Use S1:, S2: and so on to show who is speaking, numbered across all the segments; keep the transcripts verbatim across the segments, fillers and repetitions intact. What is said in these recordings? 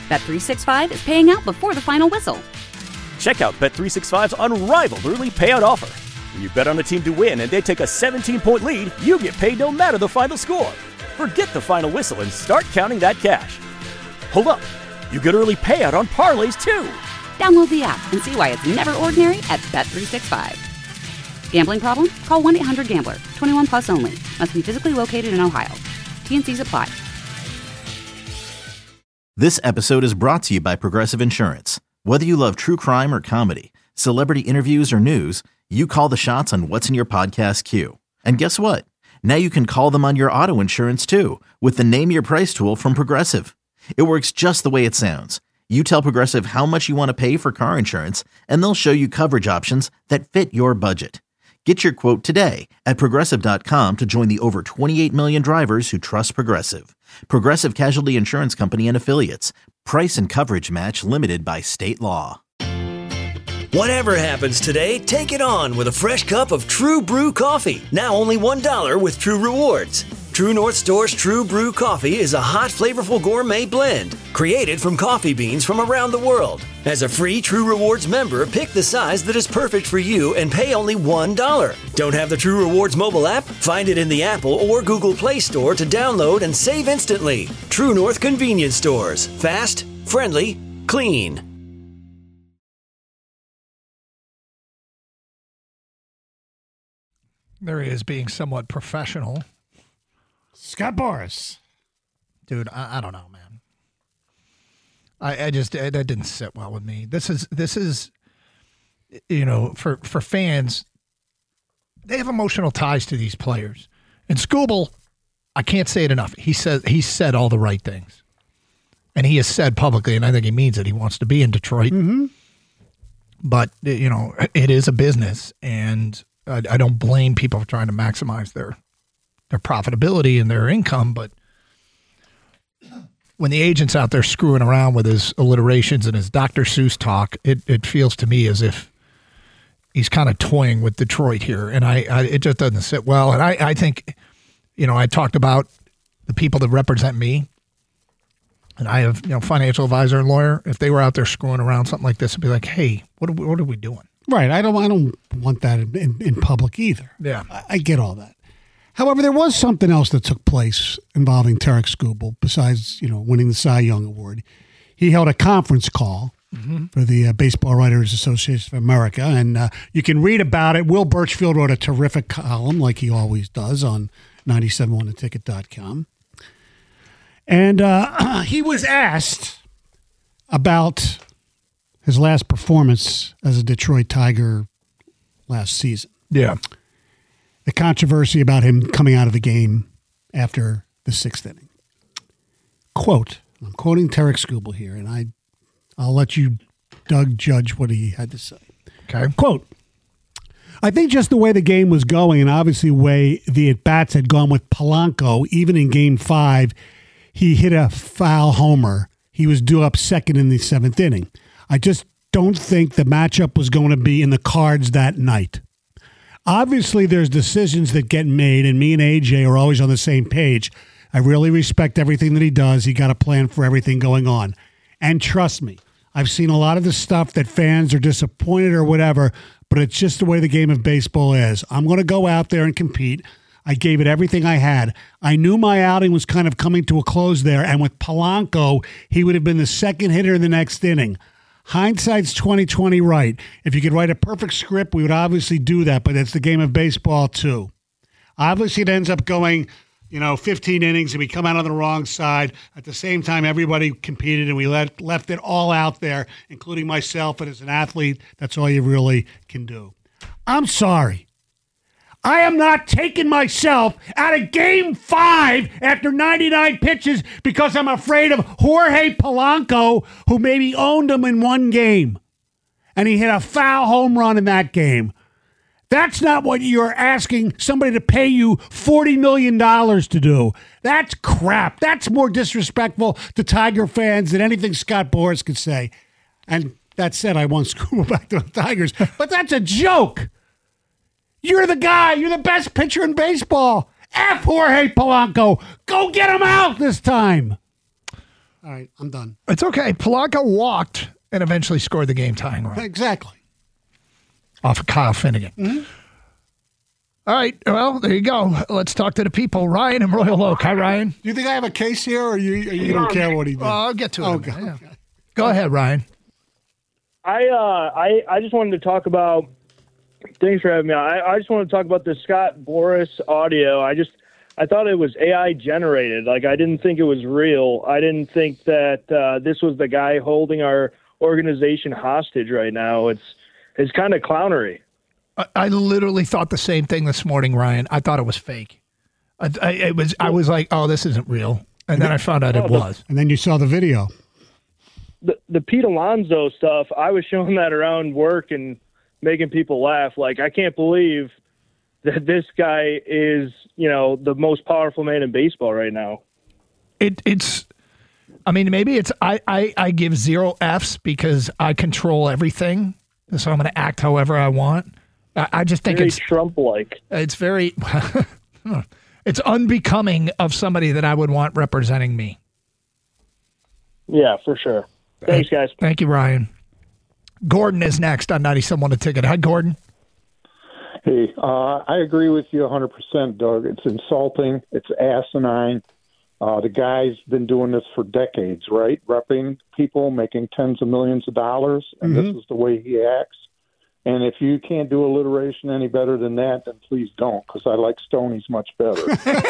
S1: Bet three sixty-five is paying out before the final whistle.
S2: Check out Bet three sixty-five's unrivaled early payout offer. When you bet on a team to win and they take a seventeen-point lead, you get paid no matter the final score. Forget the final whistle and start counting that cash. Hold up. You get early payout on parlays, too.
S1: Download the app and see why it's never ordinary at Bet three sixty-five. Gambling problem? Call one eight hundred gambler. twenty-one plus only. Must be physically located in Ohio. T N Cs apply.
S3: This episode is brought to you by Progressive Insurance. Whether you love true crime or comedy, celebrity interviews or news, you call the shots on what's in your podcast queue. And guess what? Now you can call them on your auto insurance too with the Name Your Price tool from Progressive. It works just the way it sounds. You tell Progressive how much you want to pay for car insurance, and they'll show you coverage options that fit your budget. Get your quote today at Progressive dot com to join the over twenty-eight million drivers who trust Progressive. Progressive Casualty Insurance Company and Affiliates. Price and coverage match limited by state law.
S4: Whatever happens today, take it on with a fresh cup of True Brew coffee. Now only one dollar with True Rewards. True North Store's True Brew coffee is a hot, flavorful gourmet blend created from coffee beans from around the world. As a free True Rewards member, pick the size that is perfect for you and pay only one dollar. Don't have the True Rewards mobile app? Find it in the Apple or Google Play Store to download and save instantly. True North Convenience Stores. Fast, friendly, clean.
S5: There he is, being somewhat professional.
S6: Scott Boras.
S5: Dude, I, I don't know, man. I, I just, I, that didn't sit well with me. This is, this is, you know, for, for fans, they have emotional ties to these players. And Skubal, I can't say it enough. He said, he said all the right things. And he has said publicly, and I think he means it, he wants to be in Detroit.
S6: Mm-hmm.
S5: But, you know, it is a business, and I, I don't blame people for trying to maximize their their profitability and their income, but when the agent's out there screwing around with his alliterations and his Doctor Seuss talk, it, it feels to me as if he's kind of toying with Detroit here, and I, I it just doesn't sit well. And I, I think, you know, I talked about the people that represent me, and I have, you know, financial advisor and lawyer. If they were out there screwing around something like this, I'd be like, hey, what are we, what are we doing?
S6: Right. I don't I don't want that in, in, in public either.
S5: Yeah.
S6: I, I get all that. However, there was something else that took place involving Tarik Skubal besides, you know, winning the Cy Young Award. He held a conference call mm-hmm. for the uh, Baseball Writers Association of America, and uh, you can read about it. Will Birchfield wrote a terrific column, like he always does, on ninety-seven one the ticket dot com. And uh, he was asked about his last performance as a Detroit Tiger last season.
S5: Yeah.
S6: The controversy about him coming out of the game after the sixth inning. Quote, I'm quoting Tarik Skubal here, and I, I'll let you, Doug, judge what he had to say.
S5: Okay.
S6: Quote, I think just the way the game was going, and obviously the way the at-bats had gone with Polanco, even in game five, he hit a foul homer. He was due up second in the seventh inning. I just don't think the matchup was going to be in the cards that night. Obviously, there's decisions that get made, and me and A J are always on the same page. I really respect everything that he does. He got a plan for everything going on. And trust me, I've seen a lot of the stuff that fans are disappointed or whatever, but it's just the way the game of baseball is. I'm going to go out there and compete. I gave it everything I had. I knew my outing was kind of coming to a close there, and with Polanco, he would have been the second hitter in the next inning. Hindsight's twenty twenty right. If you could write a perfect script, we would obviously do that, but it's the game of baseball too. Obviously, it ends up going, you know, fifteen innings, and we come out on the wrong side. At the same time, everybody competed, and we let, left it all out there, including myself, and as an athlete, that's all you really can do. I'm sorry. I am not taking myself out of game five after ninety-nine pitches because I'm afraid of Jorge Polanco, who maybe owned him in one game. And he hit a foul home run in that game. That's not what you're asking somebody to pay you forty million dollars to do. That's crap. That's more disrespectful to Tiger fans than anything Scott Boras could say. And that said, I won't screw back to the Tigers, but that's a joke. You're the guy. You're the best pitcher in baseball. F Jorge Polanco. Go get him out this time. All right, I'm done.
S5: It's okay. Polanco walked and eventually scored the game-tying run.
S6: Exactly.
S5: Off of Kyle Finnegan.
S6: Mm-hmm.
S5: All right. Well, there you go. Let's talk to the people. Ryan in Royal Oak. Hi, Ryan.
S6: Do you think I have a case here, or you you don't care what he did?
S5: Oh, I'll get to it.
S6: Okay.
S5: Yeah. Go ahead, Ryan.
S7: I uh I, I just wanted to talk about. Thanks for having me on. I, I just want to talk about the Scott Boras audio. I just I thought it was A I generated. Like, I didn't think it was real. I didn't think that uh, this was the guy holding our organization hostage right now. It's it's kind of clownery.
S5: I, I literally thought the same thing this morning, Ryan. I thought it was fake. I, I it was. I was like, "Oh, this isn't real," and then I found out
S7: Oh,
S5: it
S7: the-
S5: was.
S6: And then you saw the video.
S7: The the Pete Alonso stuff, I was showing that around work and making people laugh. Like, I can't believe that this guy is, you know, the most powerful man in baseball right now.
S5: It it's. I mean, maybe it's. I I, I give zero Fs because I control everything, so I'm going to act however I want. I, I just think
S7: Very
S5: it's
S7: Trump-like.
S5: it's very. It's unbecoming of somebody that I would want representing me.
S7: Yeah, for sure. Thanks, guys.
S5: Thank you, Ryan. Gordon is next on ninety-seven on the Ticket. Hi, Gordon.
S8: Hey, uh, I agree with you one hundred percent, Doug. It's insulting. It's asinine. Uh, the guy's been doing this for decades, right? Repping people, making tens of millions of dollars, and
S6: Mhm.
S8: this is the way he acts. And if you can't do alliteration any better than that, then please don't, because I like Stoney's much better.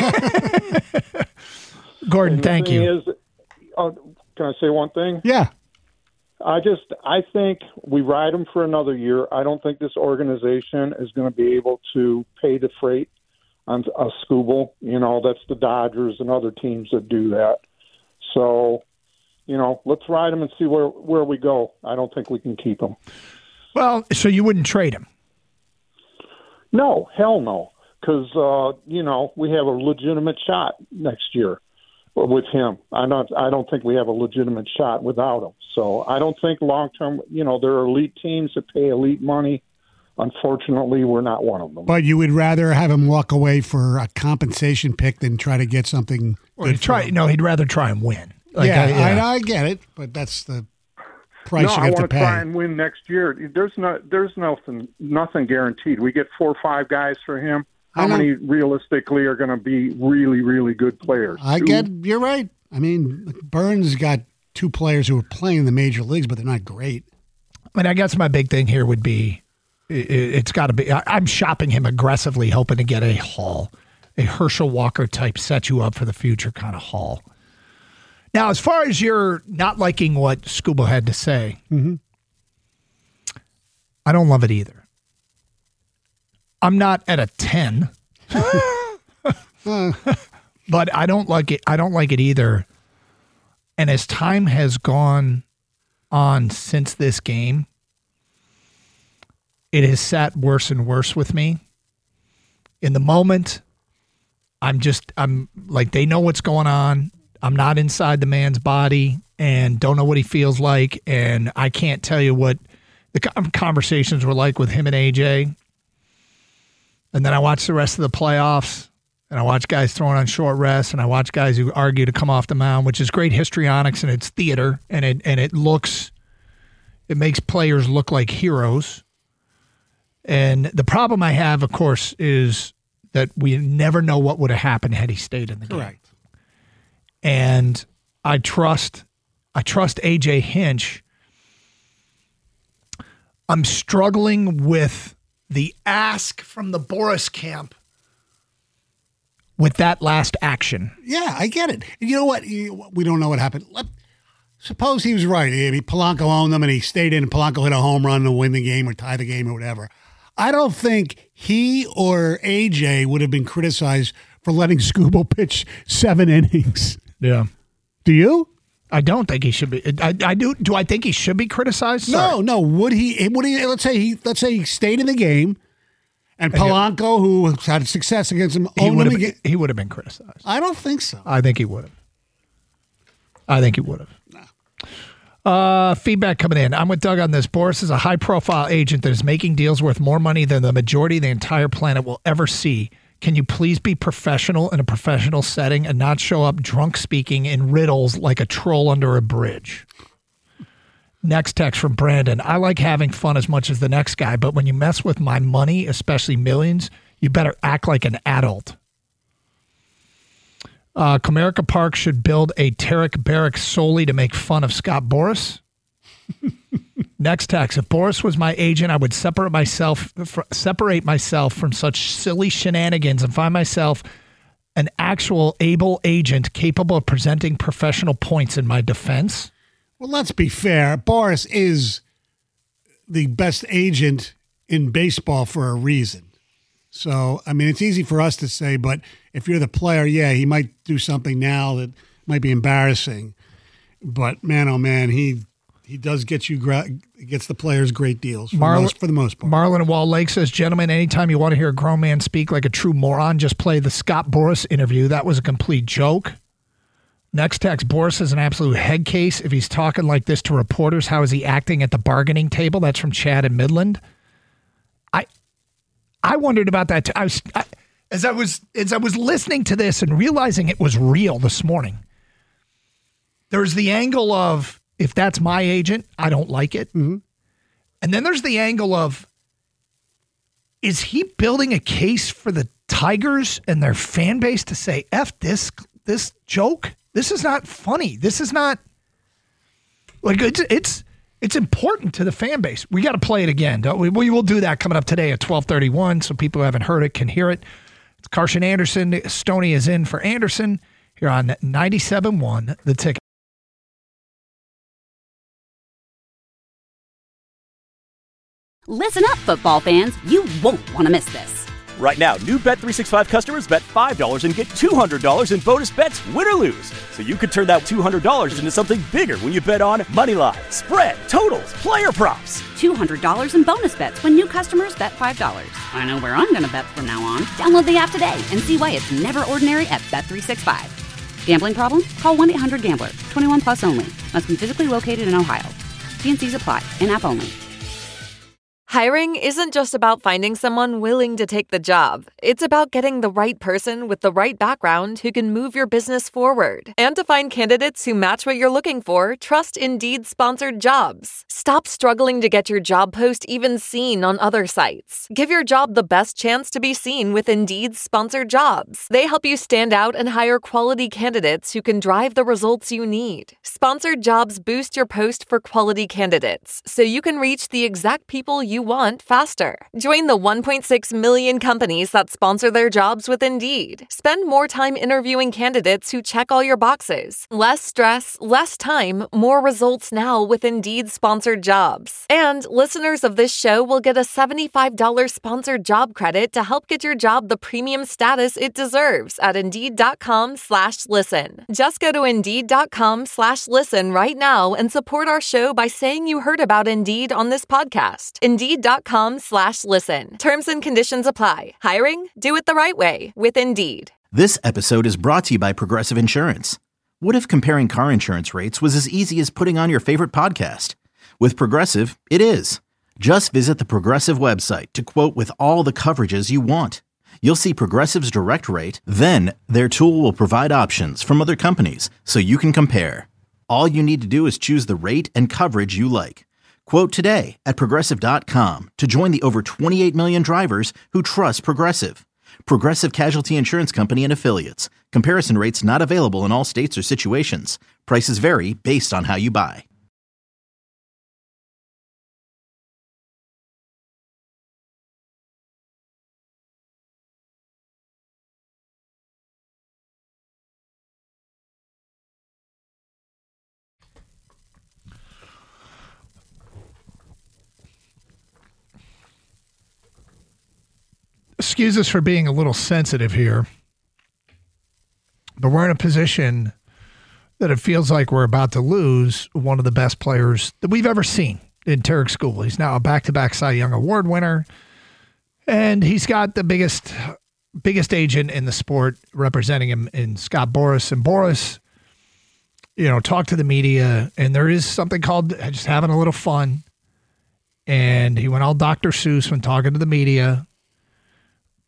S5: Gordon,
S8: And the
S5: thank
S8: thing
S5: you.
S8: Is, uh, can I say one thing?
S6: Yeah.
S8: I just, I think we ride him for another year. I don't think this organization is going to be able to pay the freight on a Skubal. You know, that's the Dodgers and other teams that do that. So, you know, let's ride him and see where, where we go. I don't think we can keep him.
S5: Well, so you wouldn't trade him?
S8: No, hell no. Because, uh, you know, we have a legitimate shot next year with him. I don't I don't think we have a legitimate shot without him. So I don't think long term, you know, there are elite teams that pay elite money. Unfortunately, we're not one of them.
S6: But you would rather have him walk away for a compensation pick than try to get something
S5: Or
S6: good
S5: he'd try?
S6: for him.
S5: No, he'd rather try and win. Like,
S6: yeah,
S5: I- yeah.
S6: I, I get it, but that's the price
S8: no,
S6: you
S8: I
S6: have
S8: want
S6: to
S8: to
S6: pay.
S8: try and win next year. There's no, there's nothing, nothing guaranteed. We get four or five guys for him.
S6: I
S8: How
S6: know.
S8: many realistically are going to be really, really good players?
S6: I
S8: Two?
S6: get you're right. I mean, Burns got two players who are playing in the major leagues, but they're not great.
S5: I mean, I guess my big thing here would be it, it's got to be. I, I'm shopping him aggressively, hoping to get a haul, a Herschel Walker type, set you up for the future kind of haul. Now, as far as you're not liking what Skubal had to say,
S6: Mm-hmm.
S5: I don't love it either. I'm not at a ten, but I don't like it. I don't like it either. And as time has gone on since this game, it has sat worse and worse with me. In the moment, I'm just, I'm like, they know what's going on. I'm not inside the man's body and don't know what he feels like. And I can't tell you what the conversations were like with him and A J. And then I watch the rest of the playoffs, and I watch guys throwing on short rest, and I watch guys who argue to come off the mound, which is great histrionics, and it's theater, and it and it looks, it makes players look like heroes. And the problem I have, of course, is that we never know what would have happened had he stayed in the game.
S6: Correct.
S5: And I trust, I trust A J Hinch. I'm struggling with the ask from the Boras camp with that last action.
S6: Yeah, I get it. You know what? You- We don't know what happened. Let, suppose he was right. I mean, Polanco owned them, and he stayed in, and Polanco hit a home run to win the game or tie the game or whatever. I don't think he or A J would have been criticized for letting Skubal pitch seven innings.
S5: Yeah.
S6: Do you?
S5: I don't think he should be. I, I do. Do I think he should be criticized?
S6: No,
S5: Sorry.
S6: no. Would he? Would he? Let's say he. Let's say he stayed in the game, and Polanco, who had success against him,
S5: He
S6: owned
S5: would
S6: him
S5: have.
S6: again.
S5: He would have been criticized.
S6: I don't think so.
S5: I think he would have. I think he would have. Uh, feedback coming in. I'm with Doug on this. Boras is a high-profile agent that is making deals worth more money than the majority of the entire planet will ever see. Can you please be professional in a professional setting and not show up drunk speaking in riddles like a troll under a bridge? Next text from Brandon. I like having fun as much as the next guy, but when you mess with my money, especially millions, you better act like an adult. Uh, Comerica Park should build a Tarek barrack solely to make fun of Scott Boras. Next text. If Boras was my agent, I would separate myself fr- separate myself from such silly shenanigans and find myself an actual able agent capable of presenting professional points in my defense.
S6: Well, let's be fair. Boras is the best agent in baseball for a reason. So, I mean, it's easy for us to say, but if you're the player, yeah, he might do something now that might be embarrassing. But man, oh man, he he does get you gra- gets the players great deals for,
S5: Marlon,
S6: most, for the most part.
S5: Marlon in Wall Lake says, gentlemen, anytime you want to hear a grown man speak like a true moron, just play the Scott Boras interview. That was a complete joke. Next text, Boras is an absolute head case. If he's talking like this to reporters, how is he acting at the bargaining table? That's from Chad in Midland. I I wondered about that too. I was I, as I was as I was listening to this and realizing it was real this morning. There's the angle of, if that's my agent, I don't like it.
S6: Mm-hmm.
S5: And then there's the angle of, is he building a case for the Tigers and their fan base to say, F this this joke? This is not funny. This is not, like, it's it's it's important to the fan base. We got to play it again, don't we? We will do that coming up today at twelve thirty-one, so people who haven't heard it can hear it. It's Carson Anderson. Stoney is in for Anderson here on ninety-seven point one, The Ticket.
S1: Listen up, football fans. You won't want to miss this.
S2: Right now, new Bet three sixty-five customers bet five dollars and get two hundred dollars in bonus bets, win or lose. So you could turn that two hundred dollars into something bigger when you bet on money line, spread, totals, player props.
S1: two hundred dollars in bonus bets when new customers bet five dollars. I know where I'm going to bet from now on. Download the app today and see why it's never ordinary at Bet three sixty-five. Gambling problem? Call one eight hundred gambler. twenty-one plus only. Must be physically located in Ohio. T N Cs apply. In-app only.
S9: Hiring isn't just about finding someone willing to take the job. It's about getting the right person with the right background who can move your business forward. And to find candidates who match what you're looking for, trust Indeed-sponsored jobs. Stop struggling to get your job post even seen on other sites. Give your job the best chance to be seen with Indeed-sponsored jobs. They help you stand out and hire quality candidates who can drive the results you need. Sponsored jobs boost your post for quality candidates, so you can reach the exact people you want faster. Join the one point six million companies that sponsor their jobs with Indeed. Spend more time interviewing candidates who check all your boxes. Less stress, less time, more results now with Indeed-sponsored jobs. And listeners of this show will get a seventy-five dollars sponsored job credit to help get your job the premium status it deserves at Indeed.com slash listen. Just go to Indeed.com slash listen right now and support our show by saying you heard about Indeed on this podcast. Indeed.com slash listen. Terms and conditions apply. Hiring? Do it the right way with Indeed.
S3: This episode is brought to you by Progressive Insurance. What if comparing car insurance rates was as easy as putting on your favorite podcast? With Progressive, it is. Just visit the Progressive website to quote with all the coverages you want. You'll see Progressive's direct rate, then their tool will provide options from other companies so you can compare. All you need to do is choose the rate and coverage you like. Quote today at Progressive dot com to join the over twenty-eight million drivers who trust Progressive. Progressive Casualty Insurance Company and Affiliates. Comparison rates not available in all states or situations. Prices vary based on how you buy.
S5: Excuse us for being a little sensitive here, but we're in a position that it feels like we're about to lose one of the best players that we've ever seen in Tarek Skubal. He's now a back-to-back Cy Young Award winner, and he's got the biggest biggest agent in the sport representing him in Scott Boras. And Boras, you know, talked to the media, and there is something called just having a little fun, and he went all Doctor Seuss when talking to the media.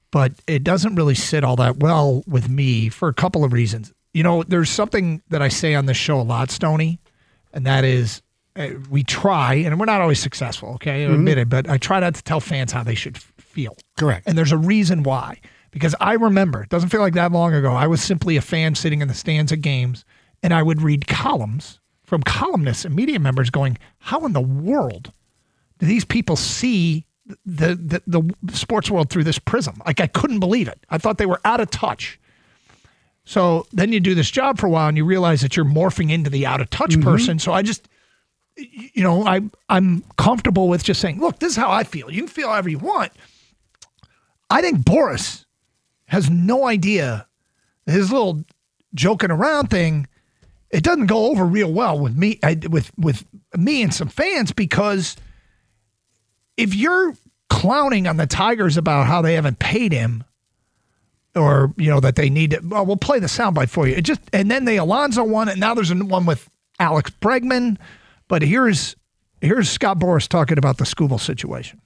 S5: but it doesn't really sit all that well with me for a couple of reasons. You know, there's something that I say on this show a lot, Stoney, and that is uh, we try, and we're not always successful, okay? I
S6: Mm-hmm.
S5: admit it, but I try not to tell fans how they should f- feel.
S6: Correct.
S5: And there's a reason why. Because I remember, it doesn't feel like that long ago, I was simply a fan sitting in the stands at games, and I would read columns from columnists and media members going, how in the world do these people see the, the, the sports world through this prism? Like, I couldn't believe it. I thought they were out of touch. So then you do this job for a while, and you realize that you're morphing into the out-of-touch
S6: Mm-hmm.
S5: person. So I just, you know, I, I'm comfortable with just saying, look, this is how I feel. You can feel however you want. I think Boris has no idea his little joking around thing. It doesn't go over real well with me, I, with with me and some fans, because if you're clowning on the Tigers about how they haven't paid him, or you know that they need to, well, we'll play the soundbite for you. It just and then the Alonso one, and now there's a one with Alex Bregman. But here's here's Scott Boras talking about the Skubal situation.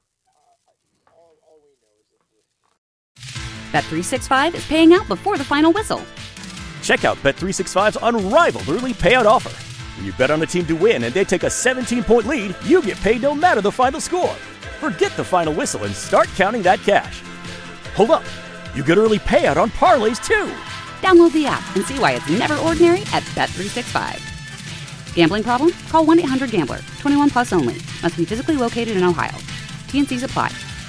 S1: Bet three sixty-five is paying out before the final whistle.
S2: Check out Bet three sixty-five's unrivaled early payout offer. When you bet on a team to win and they take a seventeen-point lead, you get paid no matter the final score. Forget the final whistle and start counting that cash. Hold up. You get early payout on parlays, too.
S1: Download the app and see why it's never ordinary at Bet three sixty-five. Gambling problem? Call one eight hundred gambler. twenty-one plus only. Must be physically located in Ohio. T and C's apply.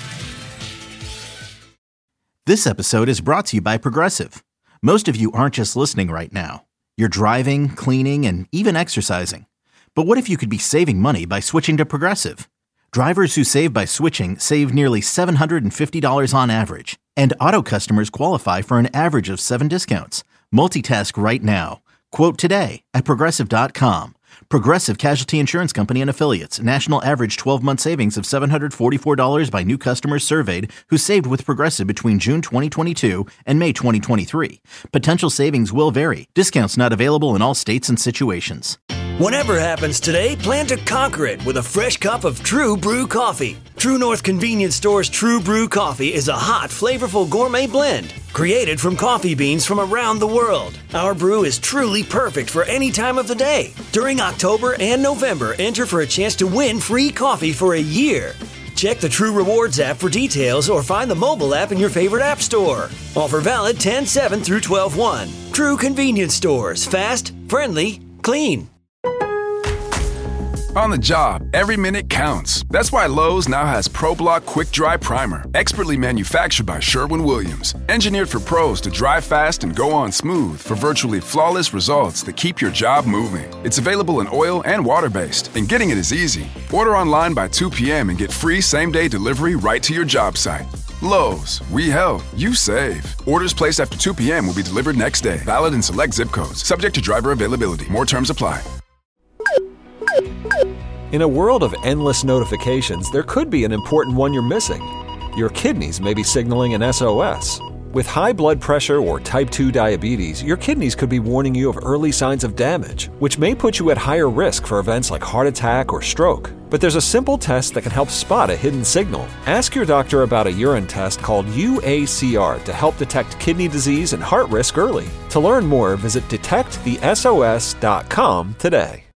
S3: This episode is brought to you by Progressive. Most of you aren't just listening right now. You're driving, cleaning, and even exercising. But what if you could be saving money by switching to Progressive? Drivers who save by switching save nearly seven hundred fifty dollars on average. And auto customers qualify for an average of seven discounts. Multitask right now. Quote today at Progressive dot com. Progressive Casualty Insurance Company and Affiliates. National average twelve-month savings of seven hundred forty-four dollars by new customers surveyed who saved with Progressive between June twenty twenty-two and May twenty twenty-three. Potential savings will vary. Discounts not available in all states and situations.
S4: Whatever happens today, plan to conquer it with a fresh cup of True Brew coffee. True North Convenience Store's True Brew coffee is a hot, flavorful gourmet blend created from coffee beans from around the world. Our brew is truly perfect for any time of the day. During October and November, enter for a chance to win free coffee for a year. Check the True Rewards app for details or find the mobile app in your favorite app store. Offer valid ten seven through twelve one. True Convenience Stores. Fast, friendly, clean.
S10: On the job, every minute counts. That's why Lowe's now has ProBlock Quick Dry Primer, expertly manufactured by Sherwin-Williams. Engineered for pros to dry fast and go on smooth for virtually flawless results that keep your job moving. It's available in oil and water-based, and getting it is easy. Order online by two p.m. and get free same-day delivery right to your job site. Lowe's, we help, you save. Orders placed after two p.m. will be delivered next day. Valid in select zip codes. Subject to driver availability. More terms apply.
S11: In a world of endless notifications, there could be an important one you're missing. Your kidneys may be signaling an S O S. With high blood pressure or type two diabetes, your kidneys could be warning you of early signs of damage, which may put you at higher risk for events like heart attack or stroke. But there's a simple test that can help spot a hidden signal. Ask your doctor about a urine test called U A C R to help detect kidney disease and heart risk early. To learn more, visit detect the S O S dot com today.